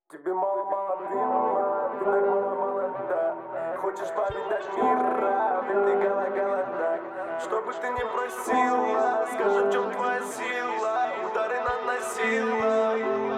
Тебе мало дыма, ты так молода. Хочешь повидать мира, ведь ты голодна. Что бы ты ни просила, скажи, в чем твоя сила. Удары наносила.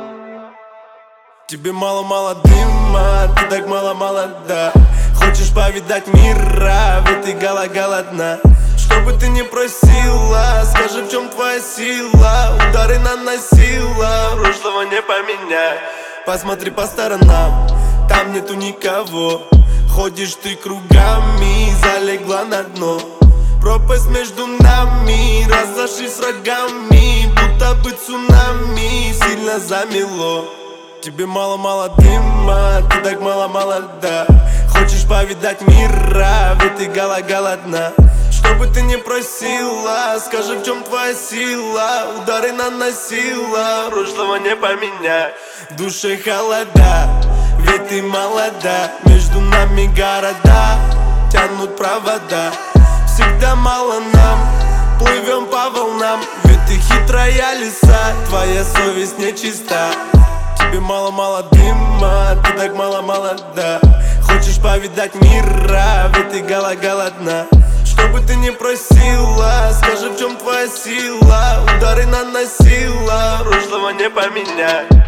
Тебе мало дыма, ты так молода. Хочешь повидать мира, ведь ты голодна. Что бы ты ни просила, скажи, в чем твоя сила. Удары наносила, прошлого не поменять. Посмотри по сторонам, там нету никого. Ходишь ты кругами, залегла на дно. Пропасть между нами, разошлись врагами. Будто бы цунами, сильно замело. Тебе мало дыма, ты так молода. Хочешь повидать мира, ведь ты голодна. Что бы ты ни просила, скажи, в чем твоя сила. Удары наносила, прошлого не поменять. В душе холода, ведь ты молода. Между нами города, тянут провода. Всегда мало нам, плывем по волнам. Ведь ты хитрая лиса, твоя совесть нечиста. Тебе мало дыма, ты так молода. Хочешь повидать мира, ведь ты голодна. Что бы ты ни просила, скажи, в чем твоя сила. Удары наносила, прошлого не поменять.